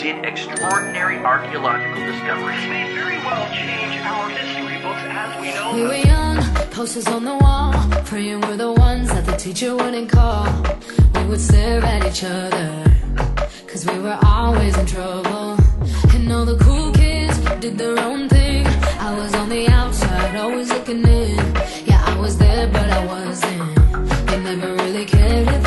did extraordinary archaeological discoveries. May very well change our history books as we know We them. were young, posters on the wall, praying we're the ones that the teacher wouldn't call. We would stare at each other, cause we were always in trouble. And all the cool kids did their own thing. I was on the outside, always looking in. Yeah, I was there, but I wasn't. They never really cared.